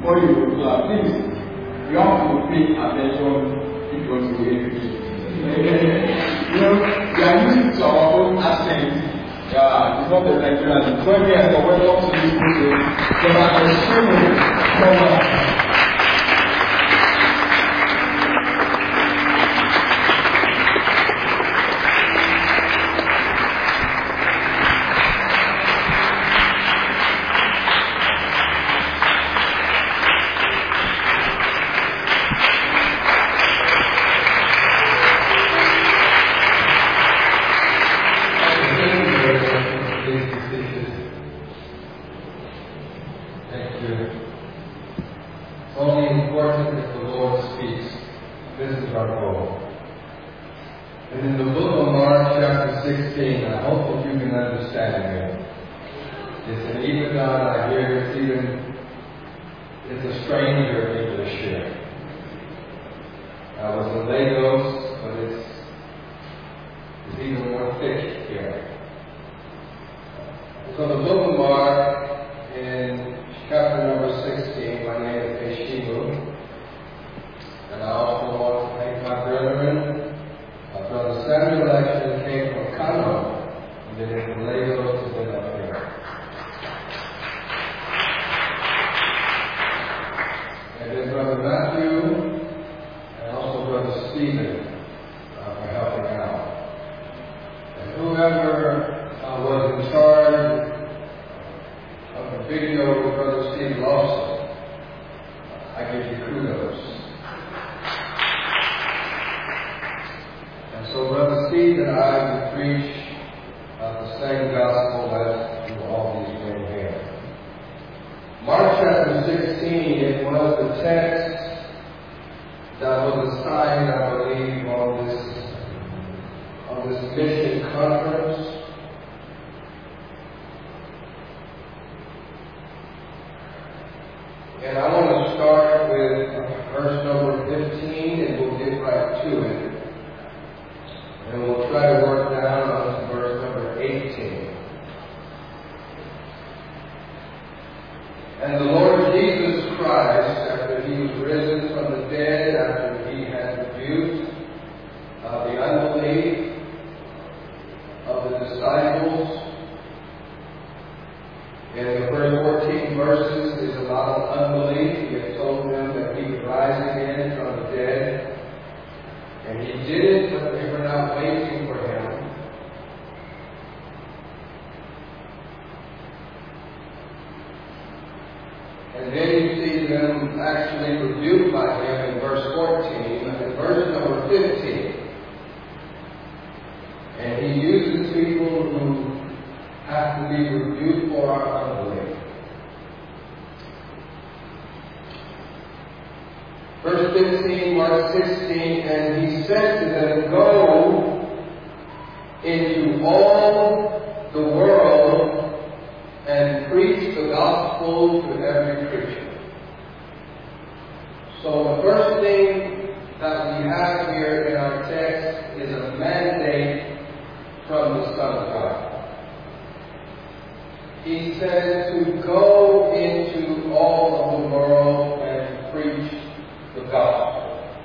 before you go clap, please, you have to pay attention if you want to hear it. You know, we are using to our own accent. Yeah, it's not the Nigerian. So yes, so welcome to this program. So that is so Verse 15, Mark 16, and he said to them, "Go into all the world and preach the gospel to every creature." So the first thing that we have here in our text is a mandate from the Son of God. He says to go into all of the world and preach the gospel.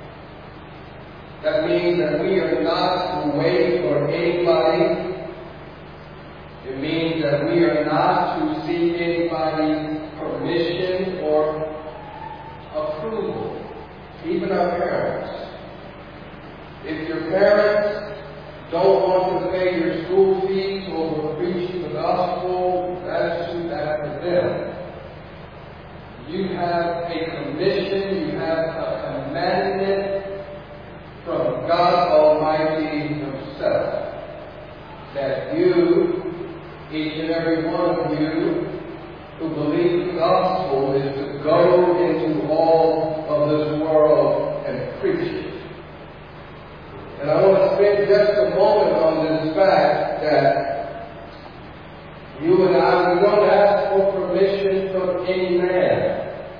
That means that we are not to wait for anybody. It means that we are not to seek anybody's permission or approval, even our parents. If your parents don't want to pay your school fees or preach the gospel, that's for them. You have a commission, you have a commandment from God Almighty Himself that you, each and every one of you who believe the gospel, is to go into all of this world and preach it. And I want to spend just a moment on this fact that you and I, we don't ask for permission from any man.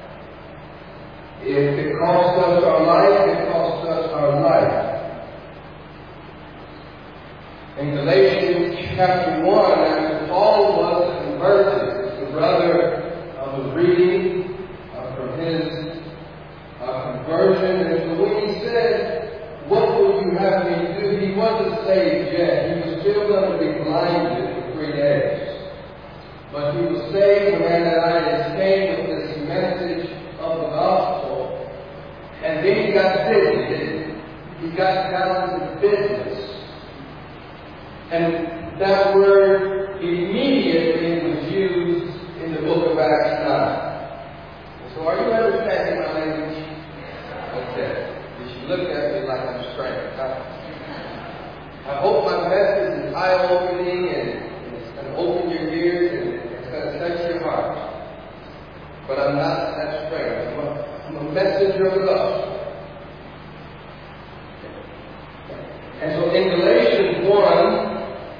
If it costs us our life, it costs us our life. In Galatians chapter 1, after Paul was converted, the brother was reading from his that straight. I'm a messenger of the gospel. And so in Galatians 1,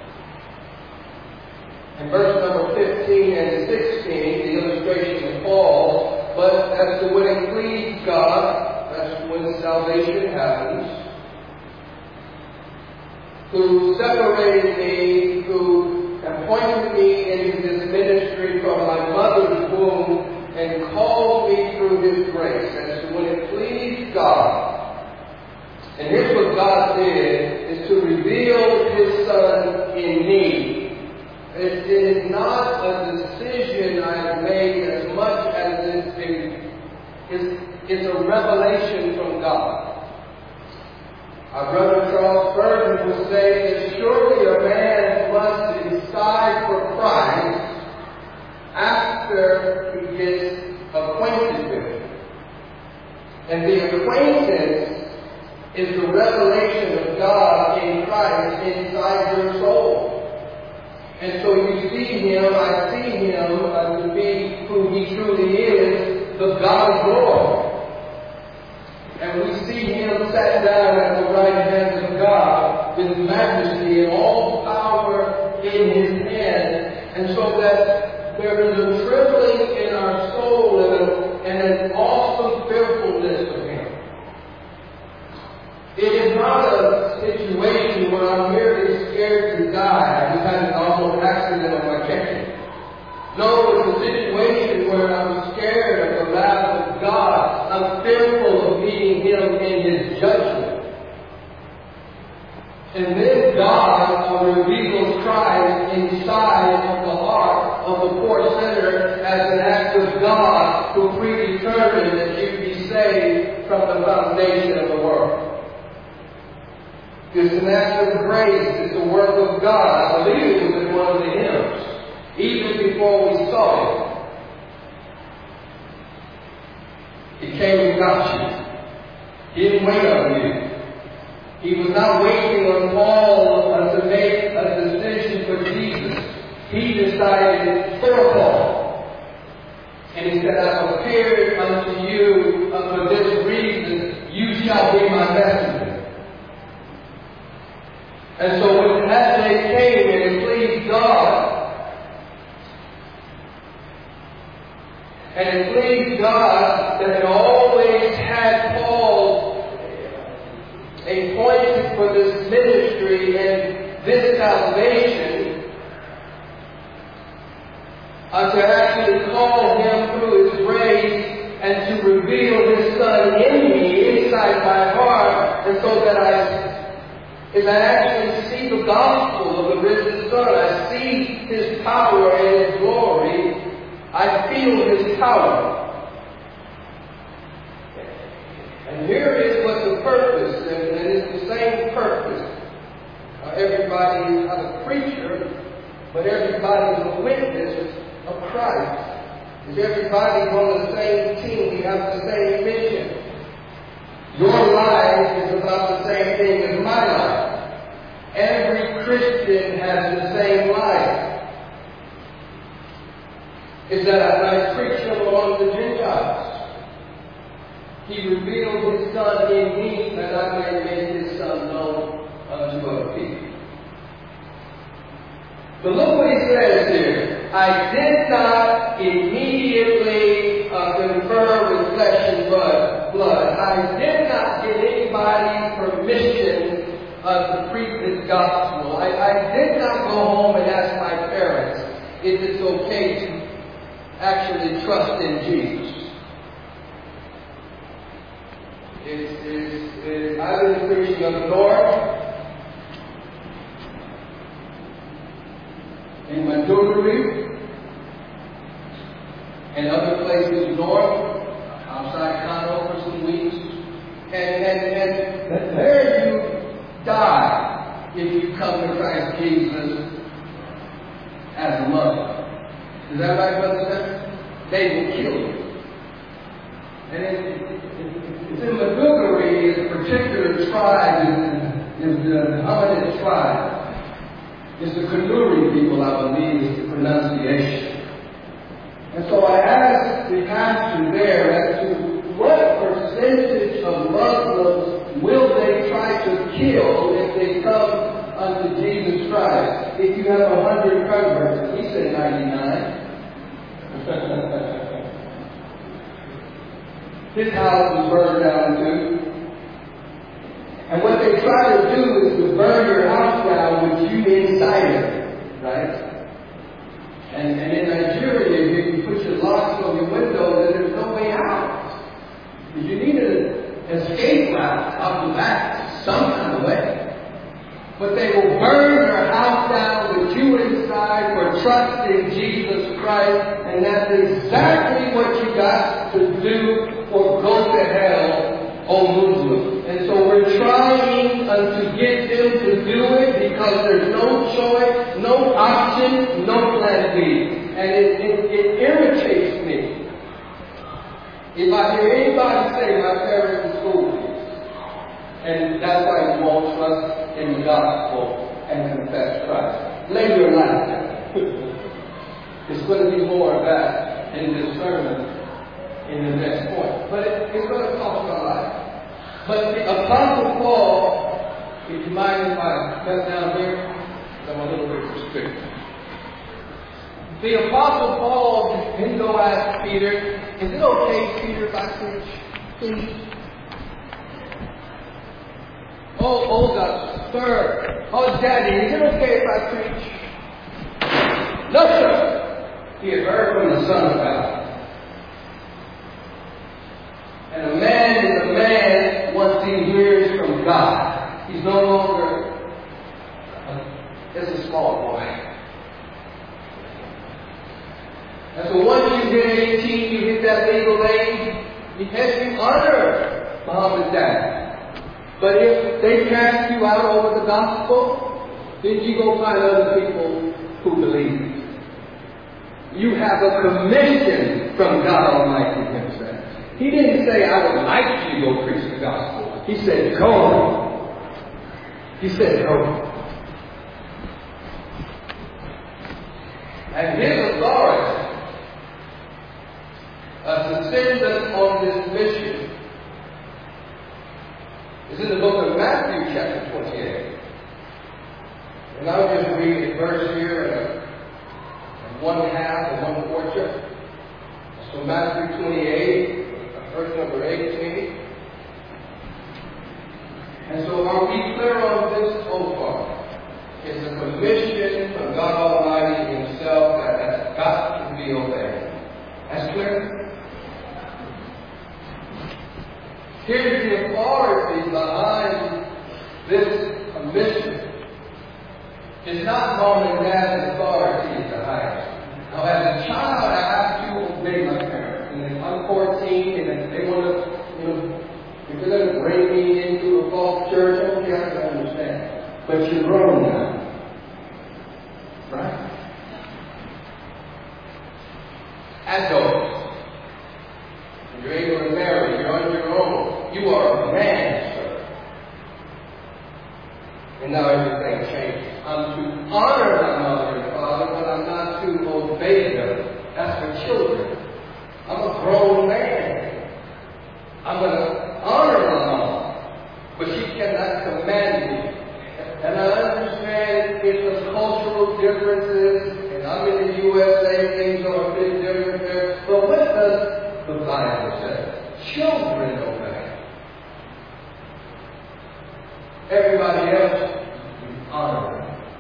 in verse number 15 and 16, the illustration falls, but as to when it pleased God, that's when salvation happens, who separated me, who appointed me into this ministry from my mother's womb, and called me through His grace, as to when it pleased God. And here's what God did, is to reveal His Son in me. It is not a decision I have made as much as it's a revelation from God. Our brother Charles Spurgeon would say that surely a man must decide for Christ after he gets acquainted with Him. And the acquaintance is the revelation of God in Christ inside your soul. And so you see Him, I see Him to be who He truly is, the God of glory. And we see Him sat down at the right hand of God with majesty and all power in His hand. And so that there is a trembling in our soul and an awesome fearfulness of Him. It is not a situation where I'm merely scared to die. I just had an almost accident on my kitchen. No, it's a situation where I'm scared of the wrath of God. I'm fearful of meeting Him in His judgment. And then God reveals Christ inside of the heart of the poor sinner as an act of God who predetermined that you be saved from the foundation of the world. It's an act of grace. It's a work of God. I believe it was in one of the hymns, even before we saw it. He came and got you. He didn't wait on you. He was not waiting on Paul to make a decision for Jesus. He decided for Paul. And he said, I have appeared unto you for this reason. You shall be my messenger. And so when that day came and it pleased God, and it pleased God that it always had Paul appointed for this ministry and this salvation, to actually call Him through His grace and to reveal His Son in me, inside my heart, and so that as I actually see the gospel of the risen Son, I see His power and His glory, I feel His power. And here is what the purpose, and it's the same purpose. Everybody is not a preacher, but everybody is a witness of Christ. Is everybody on the same team? We have the same mission. Your life is about the same thing as my life. Every Christian has the same life. Is that I preach Him among the Gentiles. He revealed His Son in me that I may make His Son known unto other people. But look what He says here. I did not immediately confer with flesh and blood. I did not give anybody permission to preach this gospel. I did not go home and ask my parents if it's okay to actually trust in Jesus. I've been preaching up north, in Maiduguri, and other places north, outside Kano for some weeks, and there you die if you come to Christ Jesus as a mother. Is that right, Brother Seth? They will kill you. And it's in Maiduguri, a particular tribe, is the Hamitic tribe. It's the Kanuri people, I believe, is the pronunciation. And so I asked the pastor there as to what percentage of Muslims will they try to kill if they come unto Jesus Christ. If you have 100 converts, he said 99. His house was burned down too. And what they try to do is to burn your house down with you inside it, right? And in Nigeria, you put your locks on your windows and there's no way out. You need an escape route out the back, some kind of way. But they will burn your house down with you inside for trusting Jesus Christ, and that's exactly what you got to do or go to hell, O Muslim. And so we're trying to get them to do it because there's no choice, no option, no plan B. And it irritates me if I hear anybody say my parents are school fees. And that's why you won't trust in the gospel and confess Christ. Lay your life down. It's going to be more of that in this sermon in the next point. But it's going to talk about life. But the Apostle Paul, if you mind if I cut down here, I'm a little bit restricted. The Apostle Paul, he go ask Peter, is it okay, Peter, if I preach? Please. Oh, Olga, sir. Oh, Daddy, is it okay if I preach? No, sir. He had heard from the Son of God. And a man is a man once he hears from God. He's no longer just a small boy. And so once you hit 18, you hit that legal age, you honor mom and dad. But if they cast you out over the gospel, then you go find other people who believe. You have a commission from God Almighty Himself. He didn't say, I would like you to go preach the gospel. He said, go. He said, go. And His authority to send us on this mission is in the book of Matthew chapter 28. And I'll just read a verse here and one half and one quarter. So Matthew 28, verse number 18. And so are we clear on this so far? It's a commission from God Almighty Himself that has got to be obeyed. That's clear? Here's the authority behind this commission. It's not mom and dad's authority is the highest. Now, as a child, I have to obey my parents. And if I'm 14 and if they want to, if they're going to bring me into a false church, okay, I can understand. But you're grown now. Right? Adults. You're able to marry. You're on your own. You are a man, sir. And now everything changes. I'm to honor my mother and father, but I'm not to obey them. That's for children. I'm a grown man. I'm going to honor my mom, but she cannot command me. And I understand it's the cultural differences, and I'm in the USA, things are a bit different there. But what does the Bible say? Children obey. Everybody else, honor them.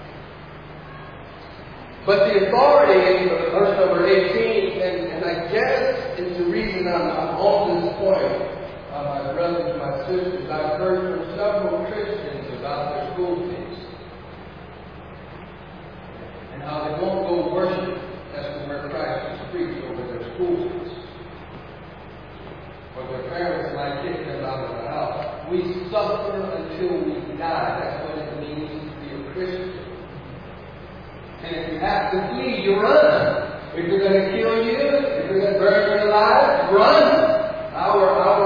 But the authority in verse number 18, and I guess it's the reason I'm on this point, my brothers and my sisters, I've heard from several Christians about their school fees. And how they won't go worship as to where Christ is preached over their school fees. Or their parents might kick them out of the house. We suffer until we die. That's what it means to be a Christian. And if you have to flee, you run. If you're going to kill you, if you're going to burn you alive, run. Our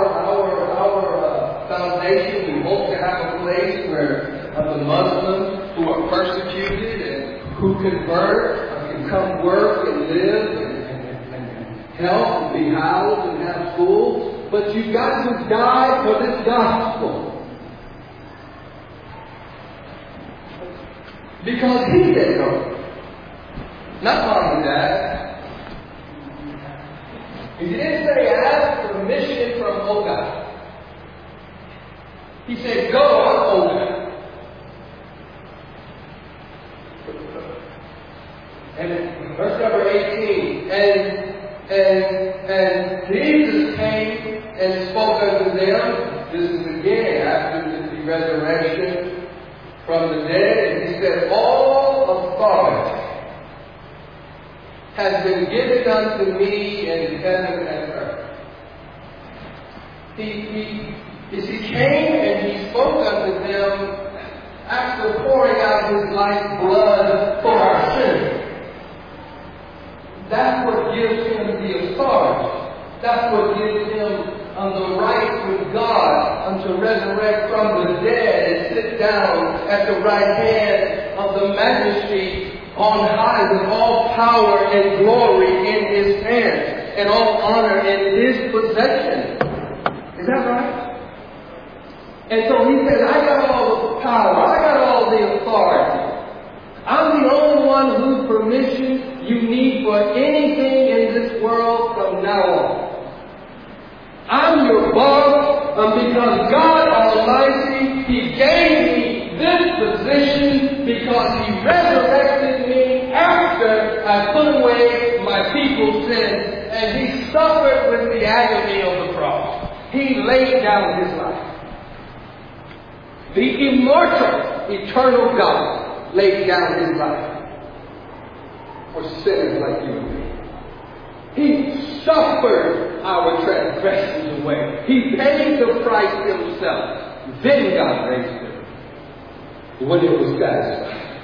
foundation, we hope to have a place where the Muslims who are persecuted and who convert can come work and live and health, and be housed, and have schools, but you've got to die for this gospel. Because he said so. Not mom and dad. He didn't say ask permission from Olga. He said go on Olga. And verse number 18. And Jesus came and spoke unto them. This is again after the resurrection from the dead, and he said, all authority has been given unto me in heaven and earth. He came and he spoke unto them after pouring out his life's blood for our sins. That's what gives him the authority. That's what gives him the right with God to resurrect from the dead and sit down at the right hand of the majesty on high with all power and glory in his hand and all honor in his possession. Is that right? And so he says, I got all the power. I got all the authority. I'm the only one whose permission you need for anything in this world from now on. I'm your boss because God Almighty, He gave me this position because He resurrected me after I put away my people's sins, and He suffered with the agony of the cross. He laid down His life. The immortal, eternal God laid down His life for sinners like you and me. He suffered our transgressions away. He paid the price himself. Then God raised him when it was satisfied.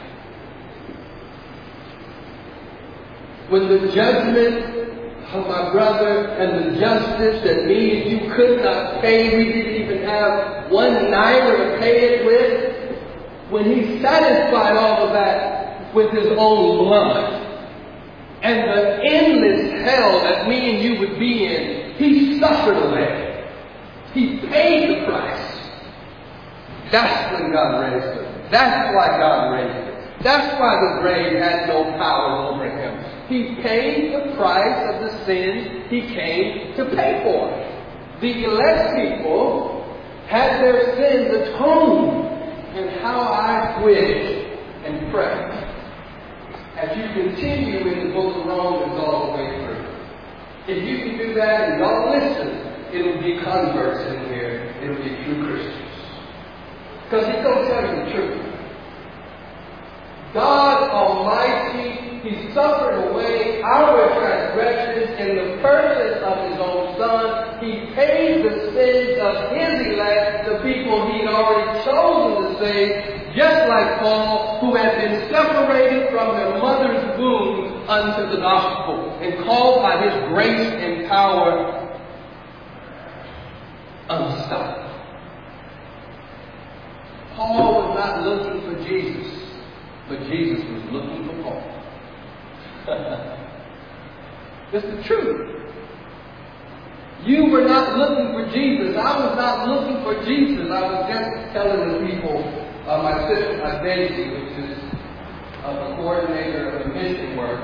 When the judgment of my brother and the justice that me and you could not pay, we didn't even have 1 naira to pay it with, when he satisfied all of that with his own blood, and the endless hell that me and you would be in, he suffered away. He paid the price. That's when God raised him. That's why God raised him. That's why the grave had no power over him. He paid the price of the sins he came to pay for. The elect people had their sins atoned, and how I wish and pray as you continue in the book of Romans all the way through. If you can do that and don't listen, it'll be converts in here. It'll be true Christians. Because He's going to tell you the truth. God Almighty, He suffered away our transgressions in the person of His own Son. He paid the sins of His elect, the people He'd already chosen to save, just like Paul, who had been separated from their mother's womb unto the gospel and called by His grace and power unstoppable. Paul was not looking for Jesus, but Jesus was looking for Paul. It's the truth. You were not looking for Jesus. I was not looking for Jesus. I was just telling the people, my sister, my Daisy, which is the coordinator of the mission work,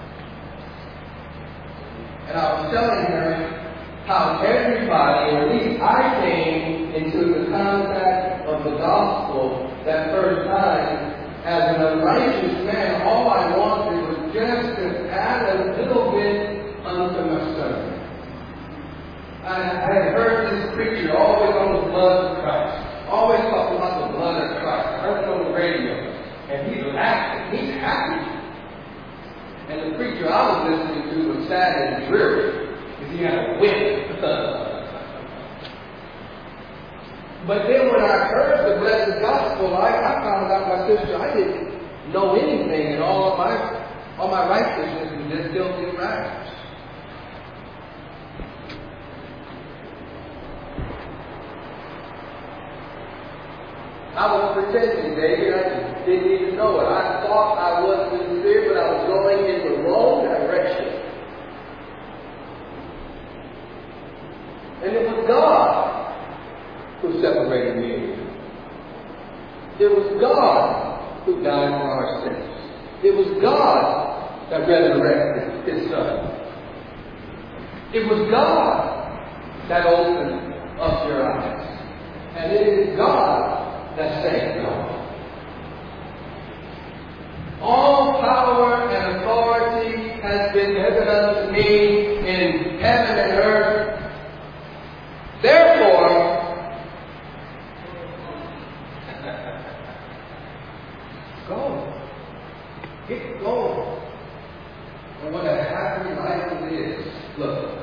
and I was telling her how everybody, or at least I came into the contact of the gospel that first time as an unrighteous man. All I wanted was just to add a little bit unto my sermon. I had heard this preacher always on the blood of Christ. Always talking about the blood of Christ. I heard it on the radio. And he's laughing. He's happy. And the preacher I was listening to was sad and dreary because he had a whip. But then when I heard the blessed gospel, I found out, my sister, I didn't know anything, and all my righteousness was just filthy rags. I was pretending, David. I didn't even know it. I thought I was sincere, but I was going in the wrong direction. And it was God who separated me and you. It was God who died for our sins. It was God that resurrected His Son. It was God that opened up your eyes. And it is God that saved you. All power and authority has been given unto me in heaven and earth. Therefore, go. Get going. And what a happy life it is. Look,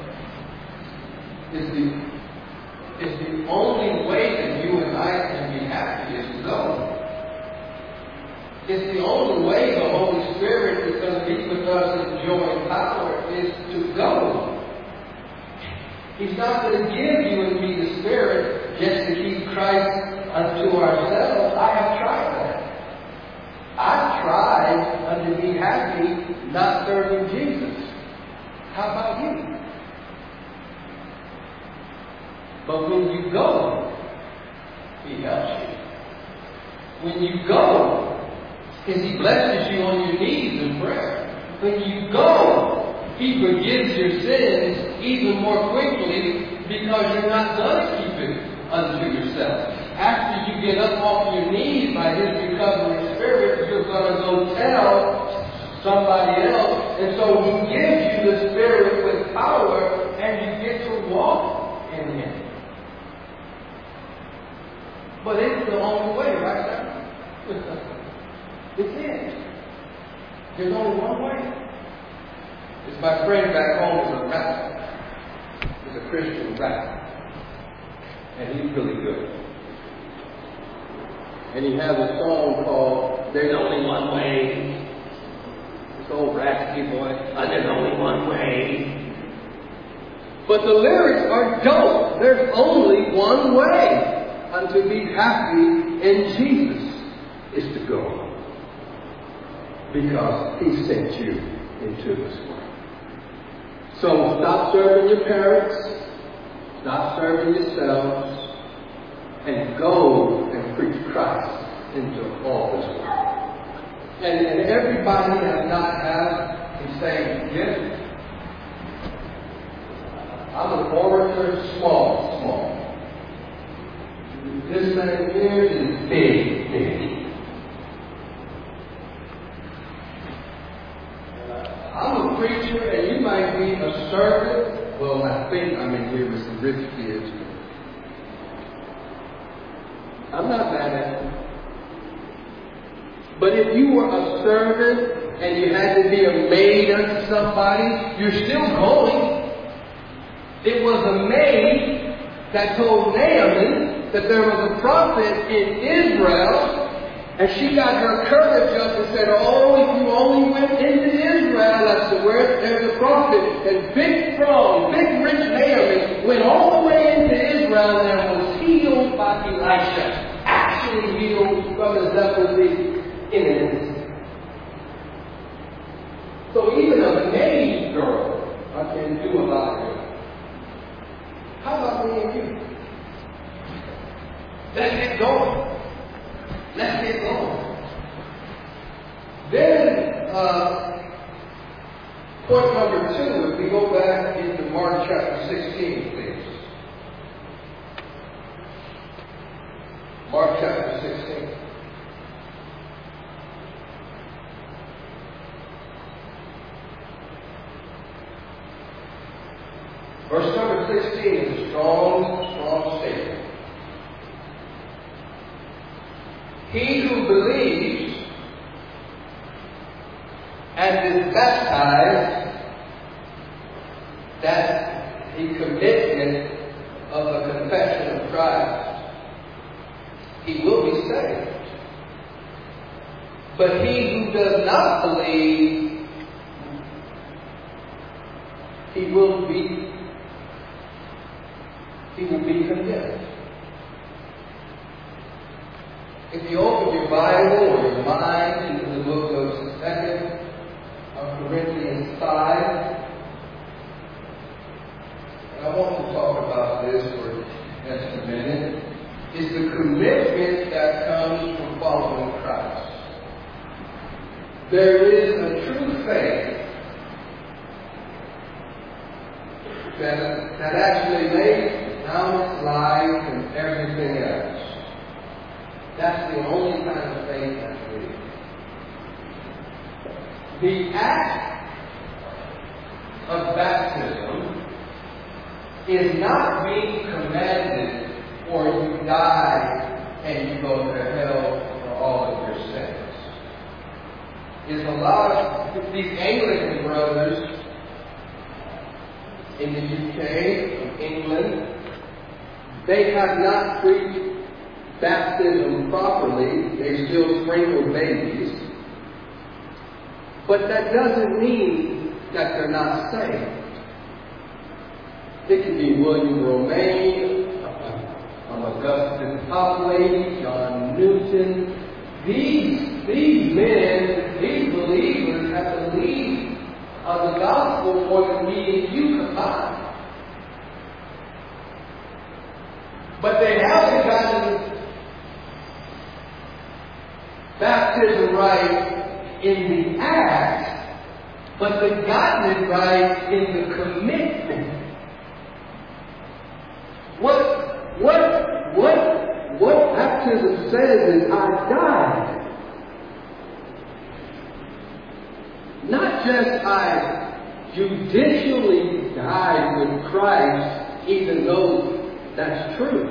it's the only way that you and I can be happy is to go. It's the only way the Holy Spirit is going to be with us in joy and power is to go. He's not going to give you and me the Spirit just to keep Christ unto ourselves. I have tried that. I've tried to be happy not serving Jesus. How about you? But when you go, He helps you. When you go, He blesses you on your knees in prayer. When you go, He forgives your sins even more quickly because you're not going to keep it unto yourself. After you get up off your knees by His recovering Spirit, you're going to go tell somebody else. And so He gives you the Spirit with power and you get to walk in Him. But it's the only way, right now. It's it. There's only one way. It's my friend back home is a rapper. He's a Christian rapper. And he's really good. And he has a song called There's Only One Way. This old raspy boy, there's only one way. But the lyrics are dope. There's only one way unto be happy in Jesus is to go. Because He sent you into this world. So stop serving your parents, stop serving yourselves, and go and preach Christ into all this world. And everybody that not have is saying, yes, I'm an orator, small. This man here is big. I'm a preacher and you might be a servant. Well, I think I'm in here with some rich kids. I'm not mad at you. But if you were a servant and you had to be a maid unto somebody, you're still going. It was a maid that told Naaman that there was a prophet in Israel. And she got her courage up and said, oh, if you only went into Israel, that's where there's a prophet. And big rich Naaman went all the way into Israel and was healed by Elisha. Actually healed from his leprosy in an instant. So even a maid girl can do a lot of it. How about me and you? Let's get going. Let's get going. Then, point number 2, if we go back into Mark chapter 16, please. Mark chapter 16. Verse number 16 is a strong statement. He who believes and is baptized, that's the commitment of the confession of Christ, he will be saved. But he who does not believe, he will be condemned. If you open your Bible or your mind into the book of 2 Corinthians 5, and I want to talk about this there is a true faith that actually lays down its life and everything else. That's the only kind of faith that's real. The act of baptism is not being commanded or you die and you go to hell for all of your sins. Is a lot of these Anglican brothers in the UK, in England, they have not preached baptism properly. They still sprinkle babies. But that doesn't mean that they're not saved. It can be William Romaine, Augustine Toplady, John Newton. These men, these believers have believed the gospel more than me and you combined. But they haven't gotten baptism right in the act, but they've gotten it right in the commitment. What baptism says is I died. Not just I judicially died with Christ, even though that's true.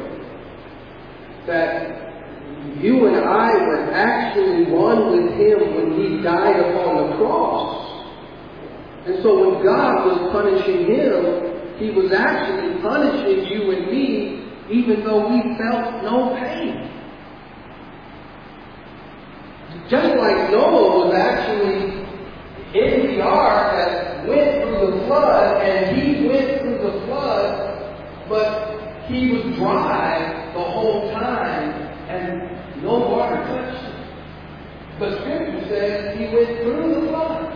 That you and I were actually one with Him when He died upon the cross. And so when God was punishing Him, He was actually punishing you and me, even though we felt no pain. Just like Noah was actually in the ark that went through the flood, and he went through the flood, but he was dry the whole time, and no water touched him. But Scripture says he went through the flood.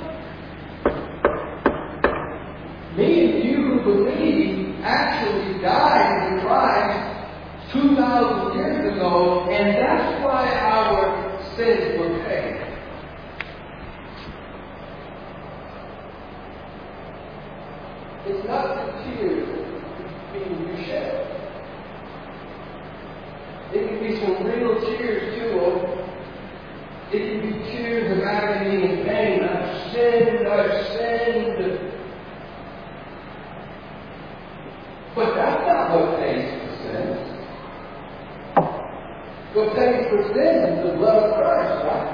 Me and you who believe actually died in Christ 2,000 years ago, and that's why our sins were paid. It's not the tears being shed. It can be some real tears too. It can be tears of agony and pain. I've sinned. But that's not what pays for sin. What pays for sin is the blood of Christ, right?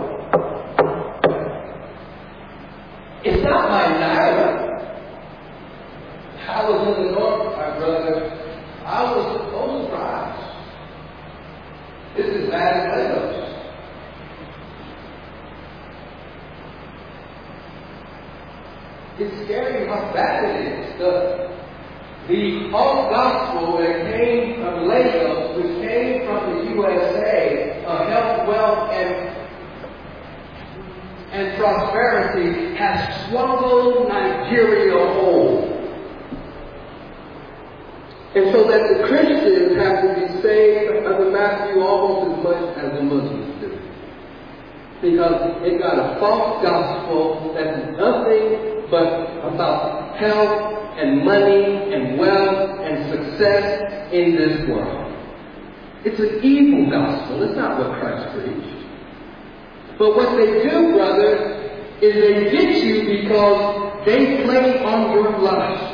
It's not my naira. I was in the north, my brother. I was supposed to rise. This is bad Legos. It's scary how bad it is. The false gospel that came from Lagos, which came from the USA, of health, wealth, and prosperity, has swallowed Nigeria whole. And so that the Christians have to be saved under Matthew almost as much as the Muslims do. Because it got a false gospel that's nothing but about health and money and wealth and success in this world. It's an evil gospel. It's not what Christ preached. But what they do, brother, is they get you because they play on your lust.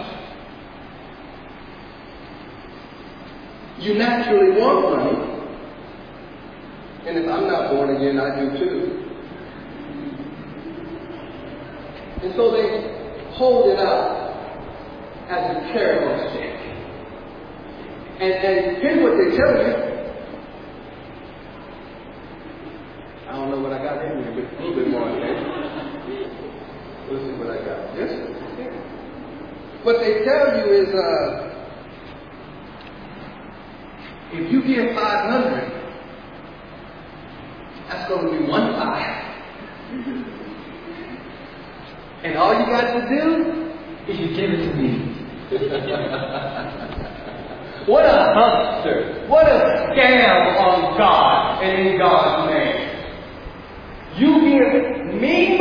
You naturally want money. And if I'm not born again, I do too. And so they hold it up as a carrot stick. And here's what they tell you. I don't know what I got in here, but a little bit more on that. Let's see what I got. Yes? What they tell you is, if you give 500, that's going to be 1 5. And all you got to do is you give it to me. What a huckster. What a scam on God and in God's name. You give me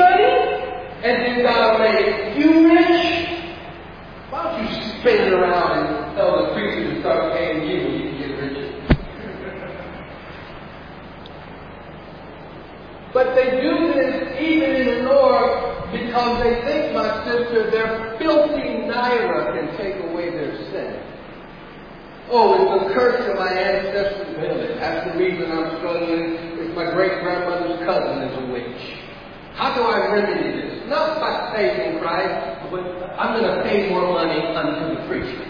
they think, my sister, their filthy naira can take away their sin. Oh, it's a curse of my ancestral village. That's the reason I'm struggling. It's my great-grandmother's cousin is a witch. How do I remedy this? Not by faith in Christ, but I'm going to pay more money unto the preacher.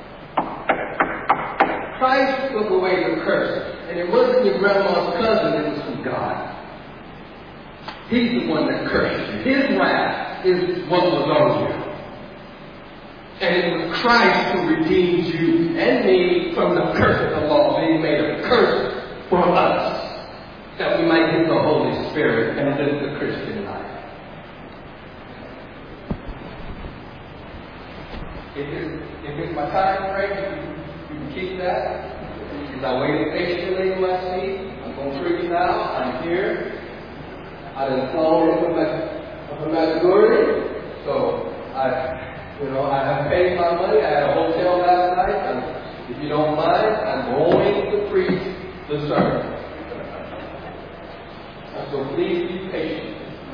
Christ took away the curse. And it wasn't your grandma's cousin, it was from God. He's the one that cursed you. His wrath is what was on you. And it was Christ who redeemed you and me from the curse of the law, being made a curse for us, that we might get the Holy Spirit and live the Christian life. If it's my time frame, you can keep that. Because I waited patiently in my seat. I'm going to preach now. I'm here. I done flown from Maiduguri. So I have paid my money. I had a hotel last night. And if you don't mind, I'm going to preach the sermon. So please be patient.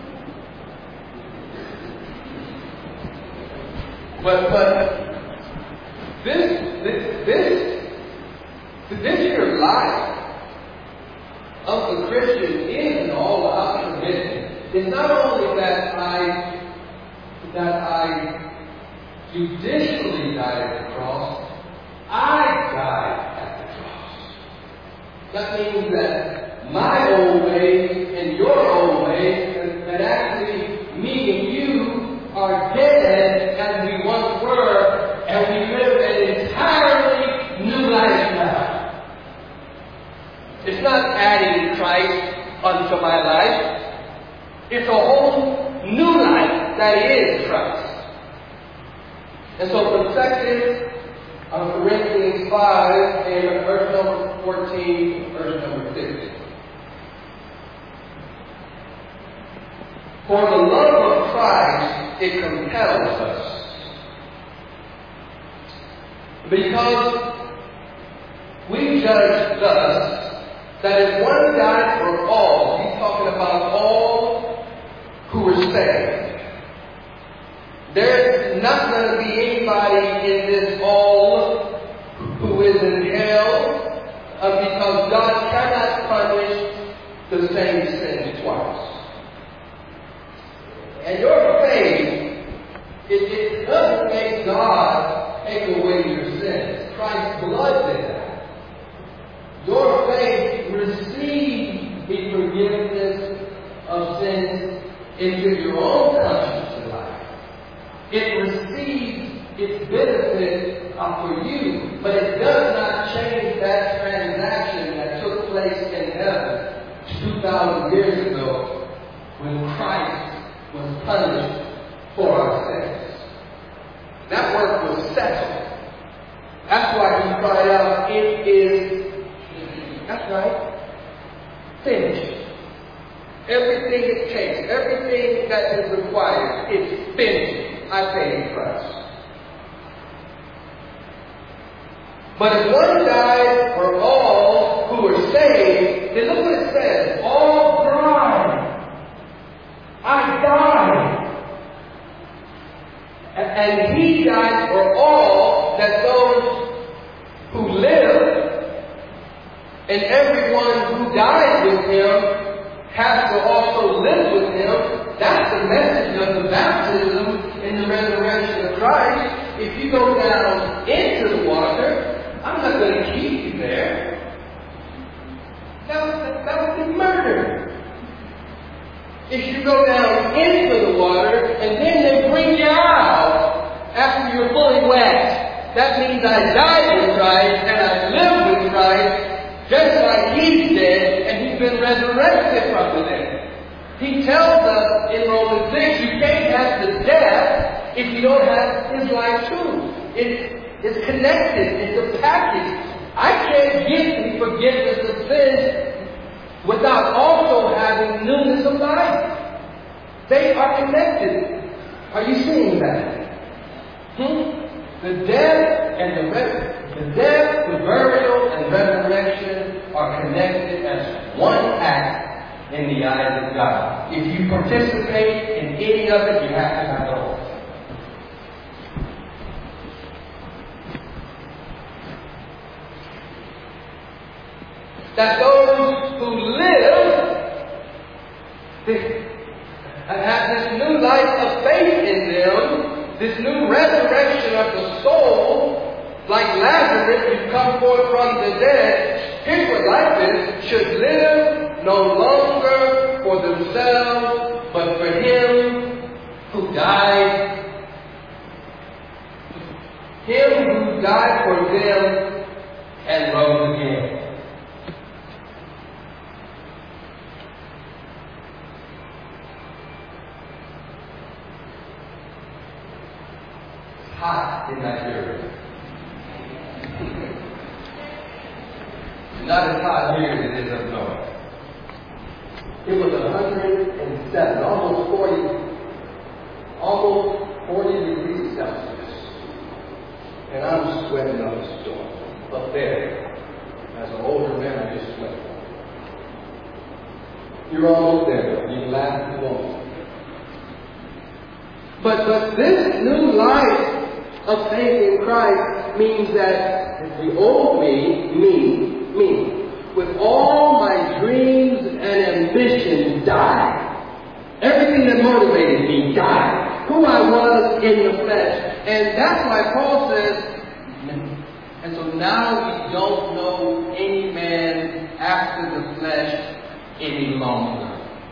But this here life of the Christian is all about commitment. It's not only that I judicially died at the cross, I died at the cross. That means that my old ways and your old ways, and actually me and you are dead as we once were, and we live an entirely new life now. It's not adding Christ unto my life. It's a whole new life that is Christ. And so from 2 Corinthians 5 and verse number 14, verse number 15. For the love of Christ, it compels us. Because we judge thus, that if one died for all, he's talking about all who were saved. There's not going to be anybody in this all who is in hell, because God cannot punish the same sin twice. And your faith, it doesn't make God take away your sins. Christ's blood did that. Your faith receives the forgiveness of sins into your own conscience and life. It receives its benefit for you, but it does not change that transaction that took place in heaven 2,000 years ago when Christ was punished for our sins. That work was settled. That's why he cried out, it is, that's right, finished. Everything it takes, everything that is required, is finished. I paid the price. But if one died for all who were saved, then look what it says. All died. I died. And he died for all, that those who live, and everyone who dies with him has to also live with him. That's the message of the baptism in the resurrection of Christ. If you go down into the water, I'm not going to keep you there. That would be murder. If you go down into the water and then they bring you out after you're fully wet, that means I died with Christ and I live with Christ, just like he's dead and he's been resurrected from the dead. He tells us in Romans 6, you can't have the death if you don't have his life too. It's connected. It's a package. I can't get the forgiveness of sins without also having newness of life. They are connected. Are you seeing that? The death and the burial and resurrection are connected as one act in the eyes of God. If you participate in any of it, you have to have those. That those who live and have this new life of faith in them, this new resurrection of the soul, like Lazarus, you come forth from the dead, people like this should live no longer for themselves, but for Him who died. Him who died for them and rose again. Hot in Nigeria. Not as hot here as it is up north. It was 107, almost 40 degrees Celsius. And I'm sweating up a storm. Up there, as an older man, I just sweat. You're almost there. You can laugh if you want. But this new life of faith in Christ means that the old me, with all my dreams and ambitions died. Everything that motivated me died. Who I was in the flesh. And that's why Paul says, and so now we don't know any man after the flesh any longer.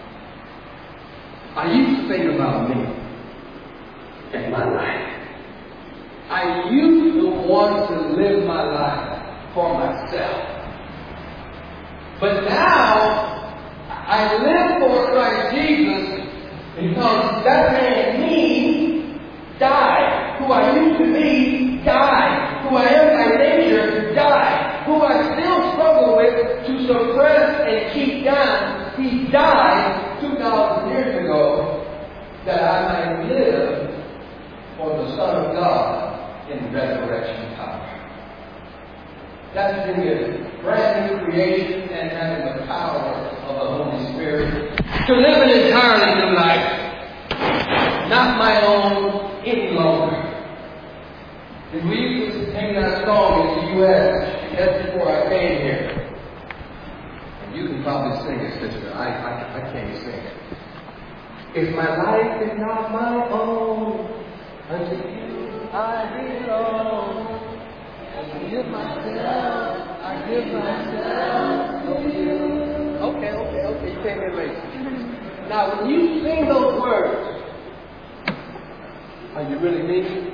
I used to think about me and my life. I used to want to live my life for myself. But now, I live for Christ Jesus because that man, me, died. Who I used to be, died. Who I am by nature, died. Who I still struggle with to suppress and keep down, he died 2,000 years ago that I might live for the Son of God in resurrection power. That's being a brand new creation and having the power of the Holy Spirit to live an entirely new life. Not my own any longer. And we used to sing that song in the U.S. just before I came here. And you can probably sing it, sister. I can't sing it. If my life is not my own, unto you I belong. I give myself to you. Okay, you came in late. Now, when you sing those words, are you really mean it?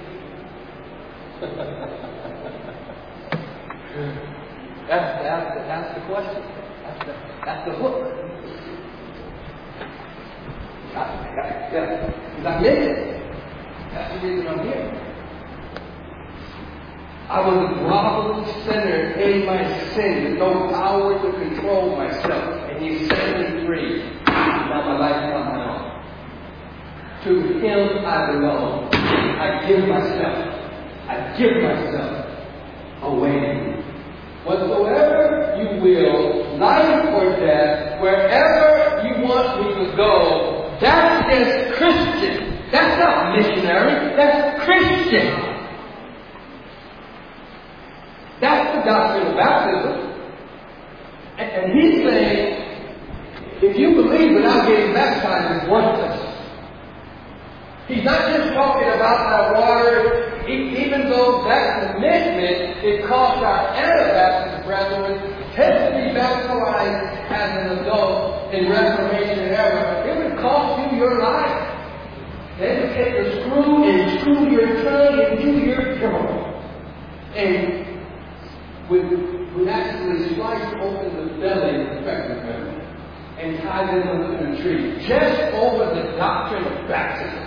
That's the question. That's the hook. Because I meant it. That's the reason I'm here. I was a groveling sinner in my sin with no power to control myself. And He set me free. Now my life is not my own. To Him I belong. I give myself away. Whatsoever you will, life or death, wherever you want me to go, that's just Christian. That's not missionary. That's Christian. That's the doctrine of baptism. And he's saying, if you believe without getting baptized, it's worthless. He's not just talking about that water, even though that commitment, it costs our Anabaptist brethren to be baptized as an adult in Reformation era. It would cost you your life. They would take a screw and screw your tongue into your jaw. And would actually slice open the belly of the pregnant women and tie them up in a tree, just over the doctrine of baptism.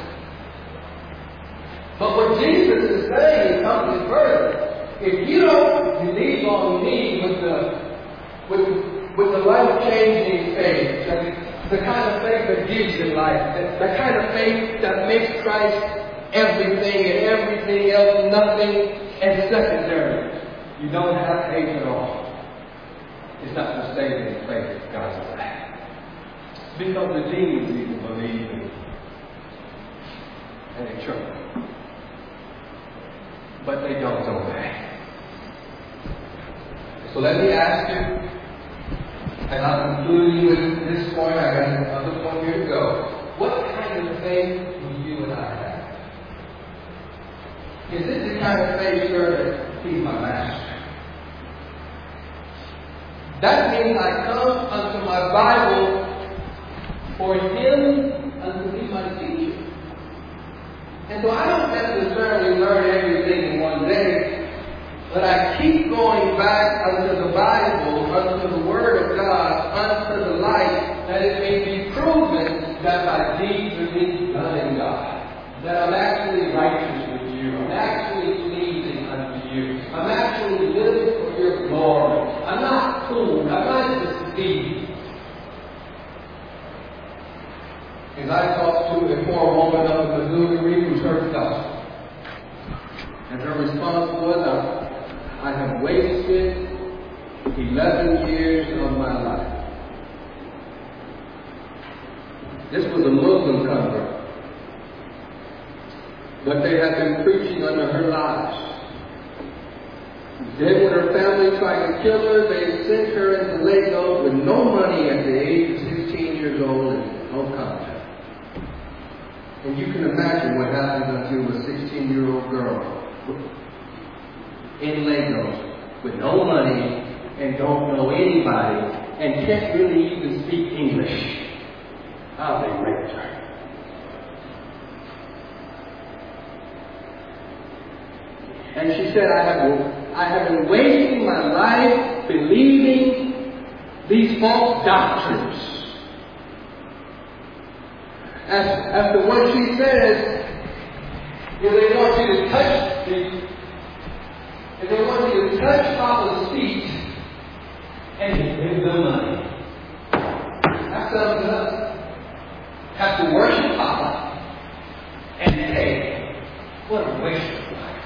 But what Jesus is saying in coming further, if you don't believe on me with the life-changing faith, the kind of faith that gives you life, the kind of faith that makes Christ everything and everything else nothing and secondary. You don't have faith at all. It's not the saving faith of God's life. Because the demons even believe me. And they tremble. But they don't obey. So let me ask you, and I'm concluding with this point, I got another point here to go. What kind of faith do you and I have? Is this the kind of faith, sir, that he's my master? That means I come unto my Bible for him unto be my teacher. And so I don't necessarily learn everything in one day, but I keep going back unto the Bible, unto the Word of God, unto the light, that it may be proven that my deeds are being done in God. That I'm actually righteous with you. I'm actually pleasing unto you. I'm actually living for your glory. I'm not fooled. I'm not deceived. As I talked to a poor woman up in Missouri who heard the gospel. And her response was, I have wasted 11 years of my life. This was a Muslim convert. But they had been preaching under her lives. Then when her family tried to kill her, they sent her into Lagos with no money at the age of 16 years old and no contact. And you can imagine what happens unto a 16-year-old girl in Lagos with no money and don't know anybody and can't really even speak English. How they raped her. And she said, I have been wasting my life believing these false doctrines. As the one she says, if they want you to touch if they want you to touch Papa's feet and give them money. That sums it up. Have to worship Papa and pay. What a waste of life.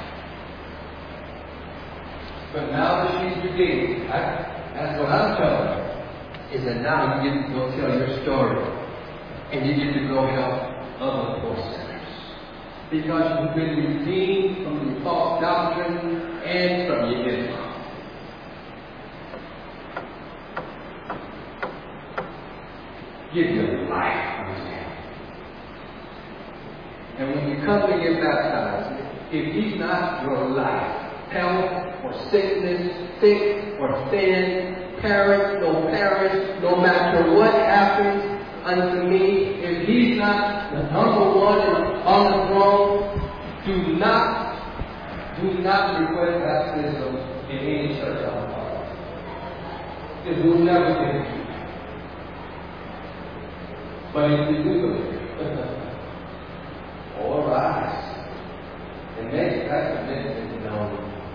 But now that she's redeemed, that's what I'm telling her, is that now you get to go tell your story. And you get to go help other poor sinners. Because you've been redeemed from your false doctrine and from your Islam. Give your life unto him. And when you come to get baptized, if he's not your life, health or sickness, thick or thin, parents, no matter what happens unto me, if he's not the number one on the throne, do not request baptism in any church on the planet. It will never get it. But if you do it, all rise and make that commitment known.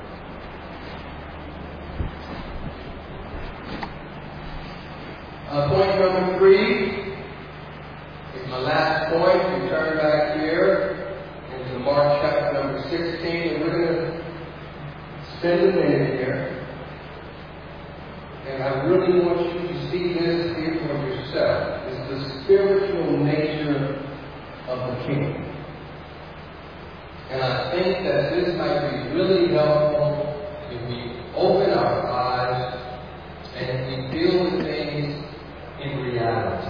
Point number 3. My last point, we turn back here into Mark chapter number 16, and we're going to spend a minute here. And I really want you to see this here for yourself. It's the spiritual nature of the kingdom. And I think that this might be really helpful if we open our eyes and if we deal with things in reality.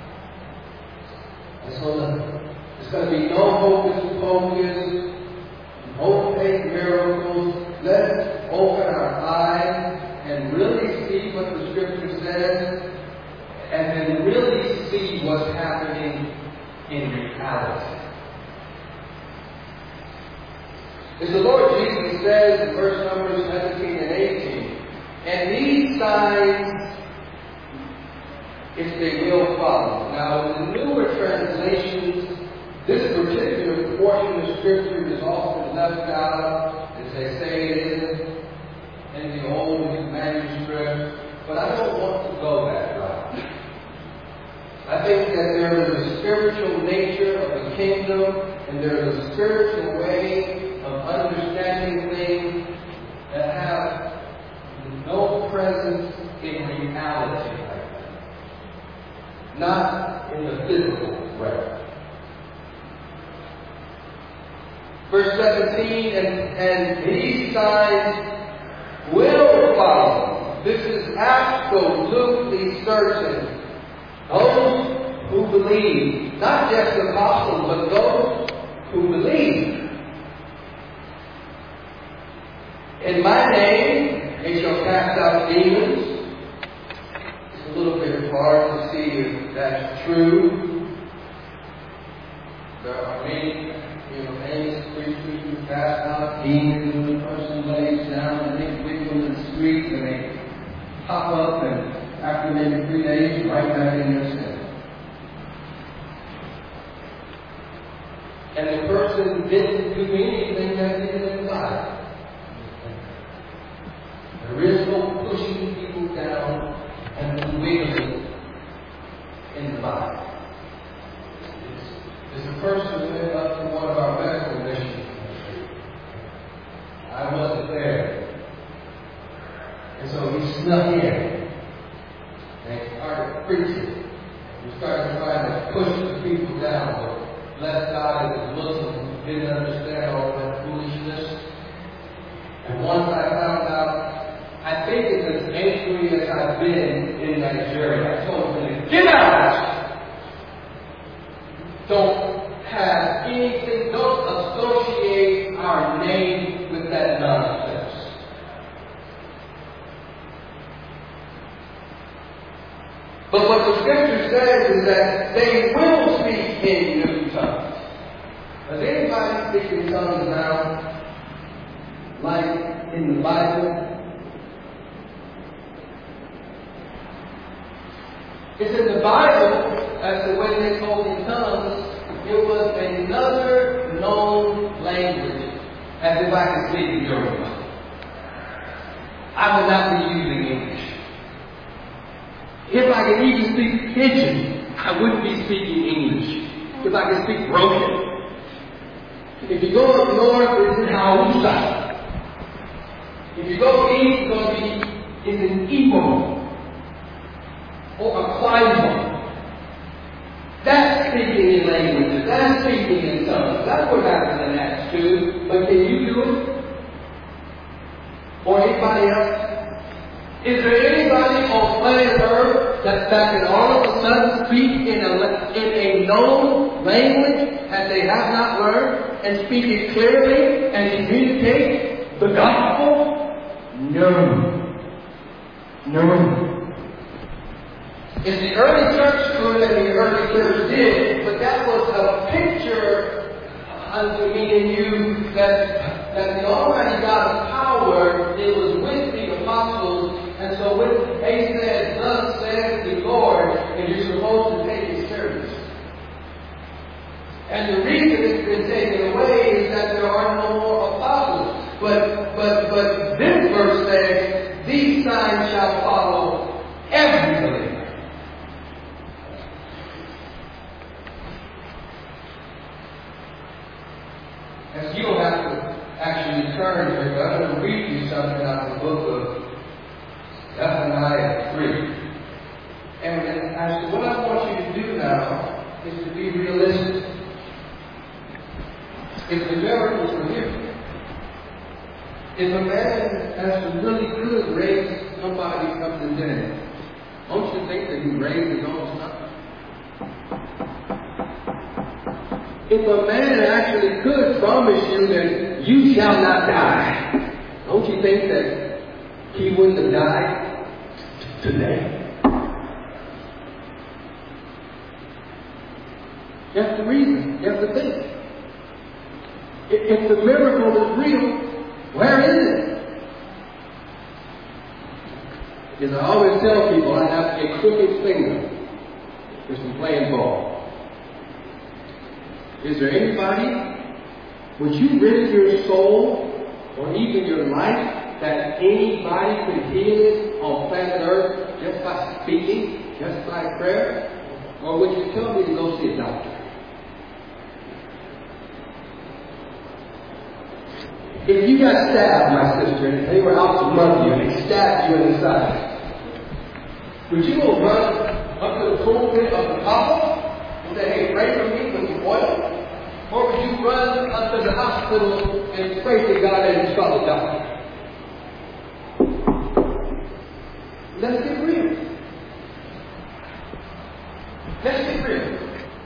So there's going to be no hocus pocus, no fake miracles. Let's open our eyes and really see what the Scripture says, and then really see what's happening in reality. As the Lord Jesus says in verse numbers 17 and 18, and these signs, if they will follow. Now, in the newer translations, this particular portion of Scripture is often left out, as they say it is in the old manuscript. But I don't want to go that route. I think that there is a spiritual nature of the kingdom, and there is a spiritual way of understanding things that have no presence in reality. not in the physical realm. Verse 17, and these signs will follow. This is absolutely certain. Those who believe, not just the apostles, but those who believe. In my name, they shall cast out demons. It's a little bit hard to see if that's true. There are many, famous preachers who cast out demons when the person lays down and they wiggle in the street and they pop up and after maybe 3 days, right back in their sin. And the person didn't do anything that did in the Bible. There is no pushing people down and wiggling in the Bible. It's a person who went up to one of our medical missions. I wasn't there. And so he snuck in. And he started preaching. He started trying to push the people down. The left side was Muslim, didn't understand all that foolishness. And once I found out, I think it's as angry as I've been in Nigeria. I told him to get out! Don't have anything, don't associate our name with that nonsense. But what the scripture says is that they will speak in new tongues. Does anybody speak in tongues now? Like in the Bible? It's in the Bible as to when they spoke in tongues, it was another known language as if I could speak in Yoruba. I would not be using English. If I could even speak Pidgin, I wouldn't be speaking English. If I could speak broken. If you go up north, it's in Hausa. If you go east, it's going to be in Igbo or a Kwaibo. That's speaking in languages. That's speaking in tongues. That's what happens in Acts 2. But can you do it? Or anybody else? Is there anybody on planet Earth that can all of a sudden speak in a known language that they have not learned and speak it clearly and communicate the gospel? No. If the early church could and the early church did, but that was a picture unto me and you that the Almighty God's power, it was with the apostles. And so when they said, thus says the Lord, and you're supposed to take it serious. And the reason it's been taken away is that there are no more apostles. But this verse says, these signs shall follow every believer. And you don't have to actually turn here, but I'm going to read you something out of the book of Zephaniah 3. And as to what I want you to do now is to be realistic. If the miracles were here, if a man has to really could raise somebody from the dead, don't you think that he raised his own son? If a man actually could promise you that you shall not die, don't you think that he wouldn't have died today? That's the reason. You have to think. If the miracle is real, where is it? Because I always tell people I have a crooked finger just from playing ball. Is there anybody, would you risk your soul or even your life that anybody could heal it on planet Earth just by speaking, just by prayer? Or would you tell me to go see a doctor? If you got stabbed, my sister, and they were out to murder you and they stabbed you in the side, would you go run unto the pulpit of the apostle and say, hey, pray for me with some oil? Or would you run unto the hospital and pray to God that you saw the doctor? Let's get real. Let's get real.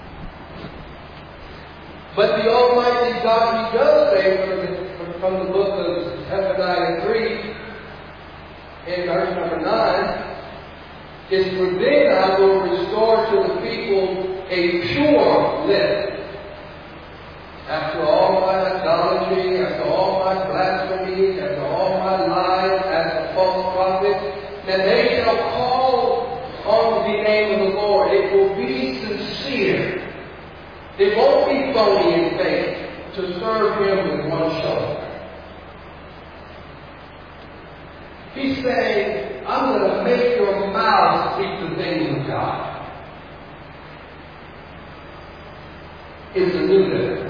But the Almighty God, He does say from the book of Zephaniah 3, in verse number 9, is for then I will restore to the people a pure lips. After all my idolatry, after all my blasphemy, after all my lies as a false prophet, that they shall call on the name of the Lord. It will be sincere. It won't be phony in faith to serve Him with one shoulder. He's saying, I'm going to make your mouth speak the things of God. It's a new day.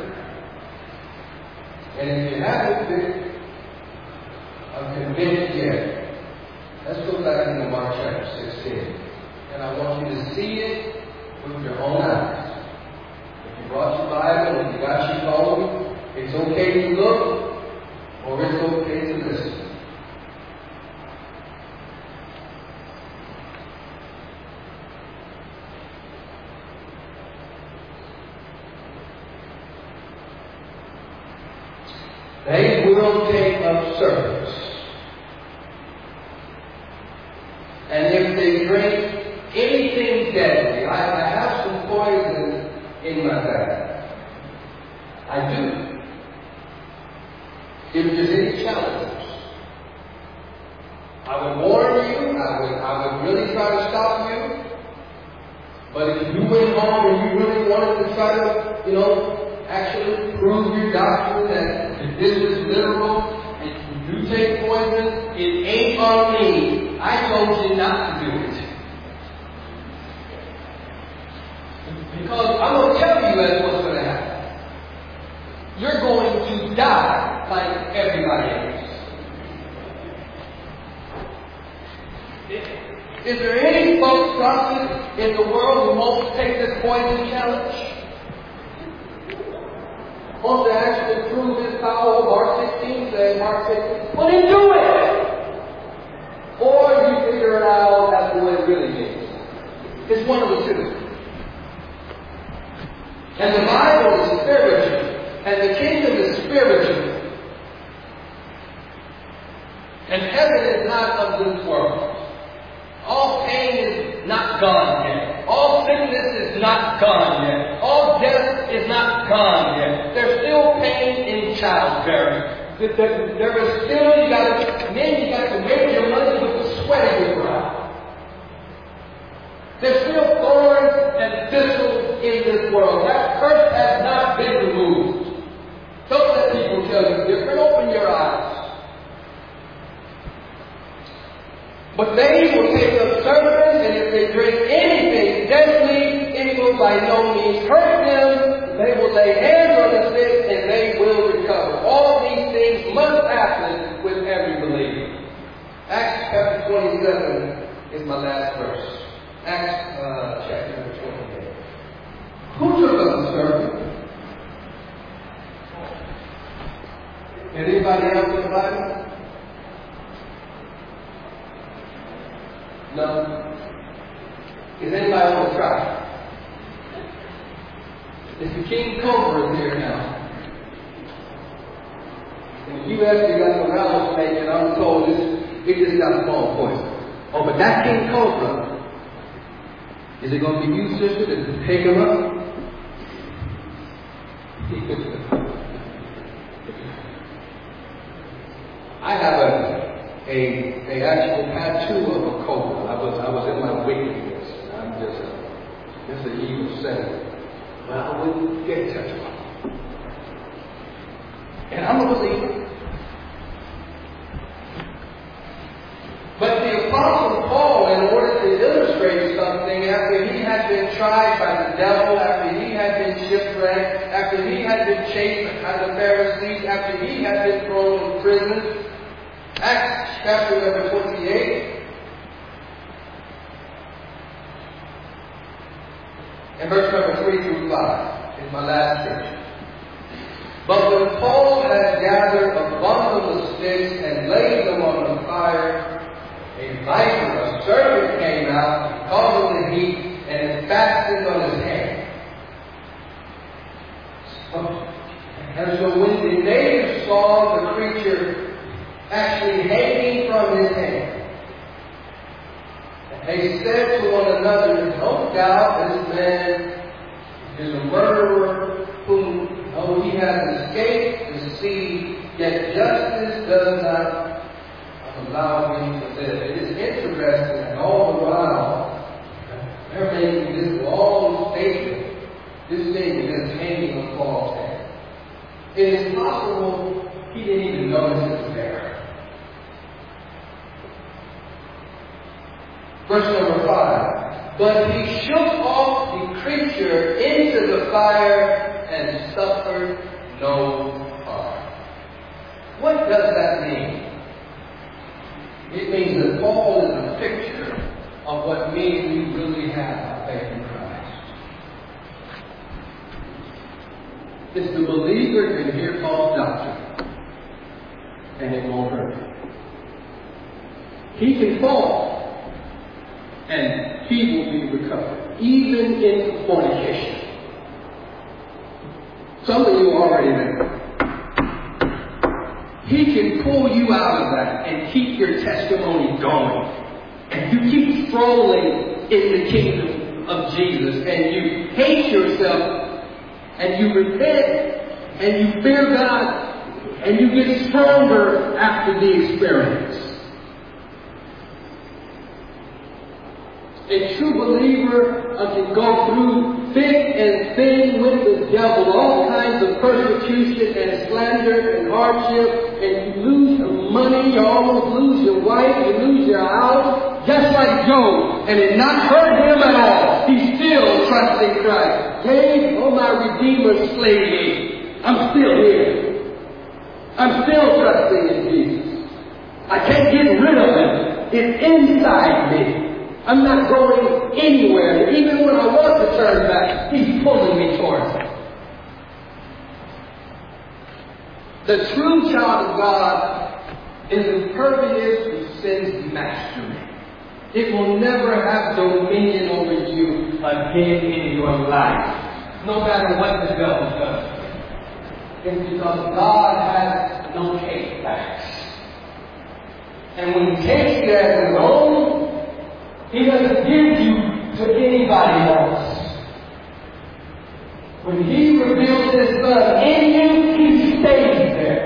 And if you haven't been convinced yet, let's go back into Mark chapter 16. And I want you to see it with your own eyes. If you brought your Bible, if you got your phone, it's okay to look or it's okay to listen. They will take up serpents. And if they drink anything deadly, I have some poison in my bag. I do. If there's any challenges, I would warn you, I would really try to stop you. But if you went home and you really wanted to try to, actually prove your doctrine that this is literal and you take poison, it ain't on me. I told you not to do it. Because I'm going to tell you that's what's going to happen. You're going to die like everybody else. Is there any false prophet in the world who won't take this poison challenge? Wants to actually prove his power? Mark 16 says, Mark 16, well then do it! Or you figure it out, that's the way it really is. It's one of the two. And the Bible is spiritual, and the kingdom is spiritual. And heaven is not of this world. All pain is not gone yet. All sickness is not gone yet. All death is not gone yet. There's still pain in childbearing. There is still, you got to make your money with the sweat of your brow. There's still thorns and thistles in this world. That curse has not been removed. Don't let people tell you different. Open your eyes. But they will take up serpents, and if they drink anything deadly, it will by no means hurt them. They will lay hands on the sick, and they will recover. All these things must happen with every believer. Acts chapter 27 is my last verse. Acts chapter 28. Who took up the serpent? Anybody else in the Bible? No. Is anybody on the try? It's the King Cobra is here now. And you actually got the rattlesnake, and I'm told it just got a small poison. Oh, but that King Cobra, is it going to be you, sister, to take him up? I have a actual tattoo of a cobra. I was in my wickedness. I'm just an evil sinner. But I wouldn't get touched by it. And I'm a believer. But the Apostle Paul, in order to illustrate something, after he had been tried by the devil, after he had been shipwrecked, after he had been chased by the Pharisees, after he had been thrown in prison, Acts chapter number 28. And verse number 3 through 5 is my last scripture. But when Paul had gathered a bundle of sticks and laid them on the fire, a viper, a serpent, came out because of the heat and it fastened on his hand. And so when the natives saw the creature actually hanging from his hand, they said to one another, no doubt this man is a murderer who, though he has escaped the sea, yet justice does not allow him to live. It is interesting that all the while they're making this long statement. This thing is just hanging on Paul's hand. It is possible he didn't even notice it was there. Verse number 5. But he shook off the creature into the fire and suffered no harm. What does that mean? It means that Paul is a picture of what means we really have faith in Christ. It's the believer can hear Paul's doctrine and it won't hurt him. He can fall and he will be recovered, even in fornication. Some of you are already there. He can pull you out of that and keep your testimony going. And you keep strolling in the kingdom of Jesus. And you hate yourself. And you repent. And you fear God. And you get stronger after the experience. A true believer can go through thick and thin with the devil, all kinds of persecution and slander and hardship, and you lose your money, you almost lose your wife, you lose your house, just like Job, and it not hurt him at all. He still trusts in Christ. Yea, oh my Redeemer slayed me. I'm still here. I'm still trusting in Jesus. I can't get rid of him. It's inside me. I'm not going anywhere. Even when I want to turn back, he's pulling me towards him. The true child of God is impervious to sin's mastery. It will never have dominion over you again in your life, no matter what the devil does. It's because God has no take backs. And when he takes you as his own, he doesn't give you to anybody else. When he reveals his Son in you, he stays there.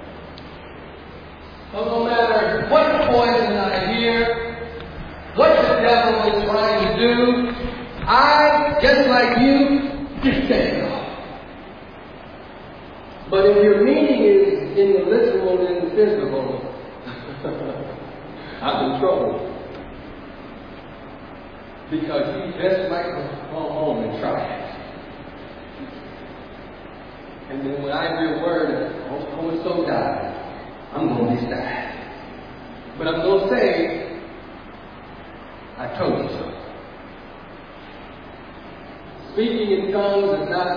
So no matter what poison I hear, what the devil is trying to do, I, just like you, just stay off. But if your meaning is in the literal and the physical, I'm in trouble. Because he just might go home and try it. And then when I hear word that so-and-so died, I'm going to be sad. But I'm going to say, I told you so. Speaking in tongues is not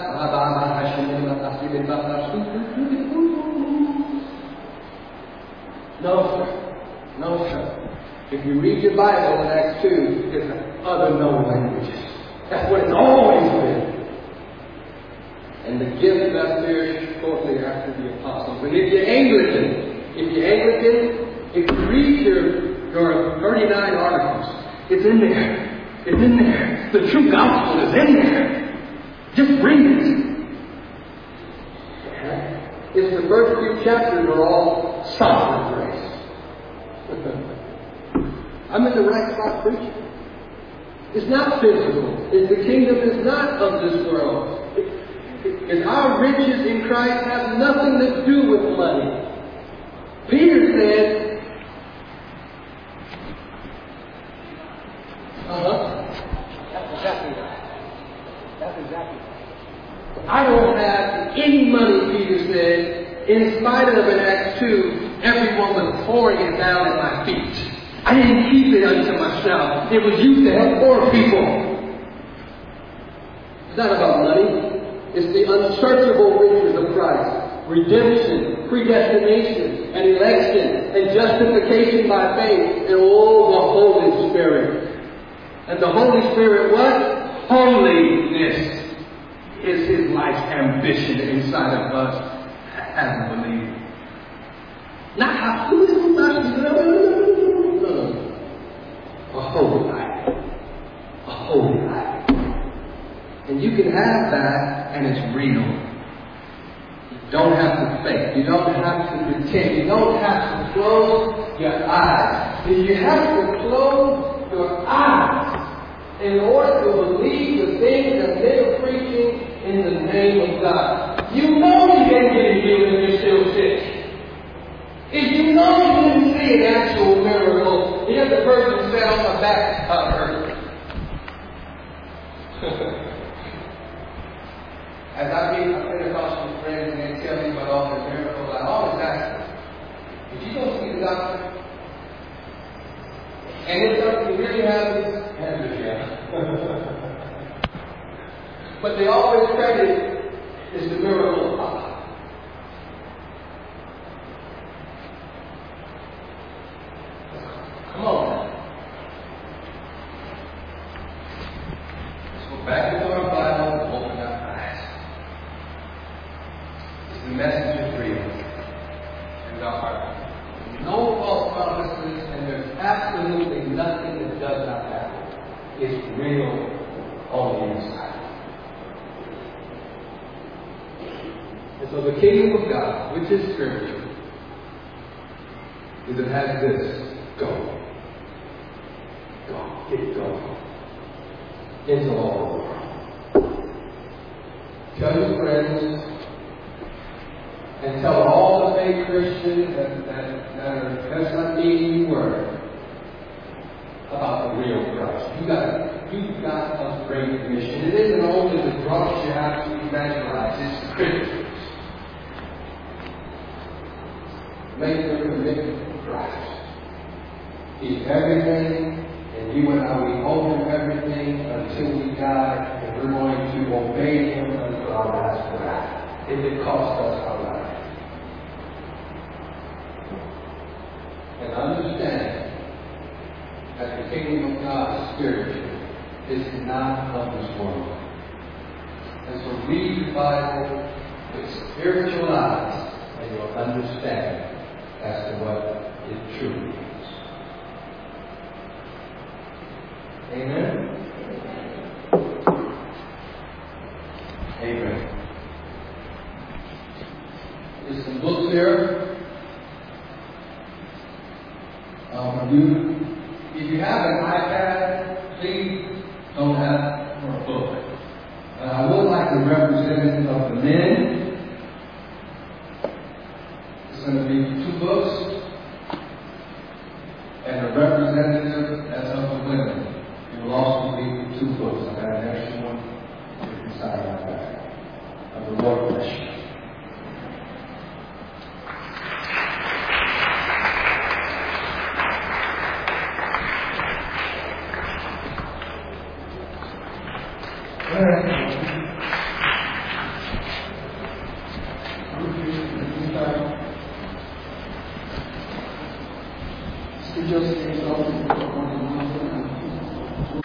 no, sir. No, sir. If you read your Bible in Acts 2, it's other known languages. That's what it's always been. And the gift left there shortly after the apostles. And if you're Anglican, if you read your 39 articles, it's in there. It's in there. The true gospel is in there. Just read it. It's the first few chapters are all sovereign grace. I'm in the right spot preaching. It's not physical. The kingdom is not of this world. And our riches in Christ have nothing to do with money. Peter said, That's exactly right. I don't have any money, Peter said. In spite of in Acts 2, everyone was pouring it down at my feet. I didn't keep it unto myself. It was used to help poor people. It's not about money. It's the unsearchable riches of Christ. Redemption, predestination, and election, and justification by faith, and all the Holy Spirit. And the Holy Spirit, what? Holiness is His life's ambition inside of us as a believer. Not how a holy life. A holy life. And you can have that, and it's real. You don't have to fake. You don't have to pretend. You don't have to close your eyes. You have to close your eyes in order to believe the things that they're preaching in the name of God. You know you didn't get healed if you're still sick. If you know you didn't see an actual miracle, if the person said on my back, I hurt. As I meet my Pentecostal friends and they tell me about all their miracles, I always ask them, did you go see the doctor? And if something really happens, yeah. But they always credit is the miracle of God. Come on. Let's go back into our Bible and open our eyes. The message is real. And there are no false promises, and there's absolutely nothing that does not happen. It's real on the inside. And so the kingdom of God, which is spiritual, is it has this: go. Go. Get going. Into all the world. Tell your friends and tell all the fake Christians that are just not needing word about the real Christ. You've got a great commission. It isn't only the drunks you have to evangelize, it's the Christians. Make them committed to Christ. He's everything, and you and I, we owe Him everything until we die, and we're going to obey Him until our last breath, if it costs us our life. And understand that the kingdom of God is spiritual. It's not of this world. And so read the Bible with spiritual eyes, and you'll understand as to what it truly is. Amen? Amen. There's some books here. If you have an iPad, please don't ask for a book. I would like the representative of the men. It's going to be 2 books.